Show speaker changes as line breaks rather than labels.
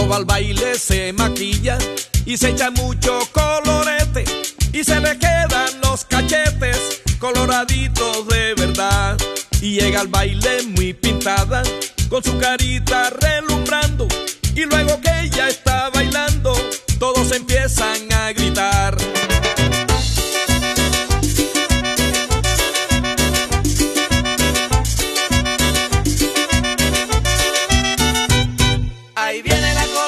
va al baile se maquilla y se echa mucho colorete y se le quedan los cachetes coloraditos de verdad. Y llega al baile muy pintada, con su carita relumbrando, y luego que ella está bailando, todos empiezan a gritar.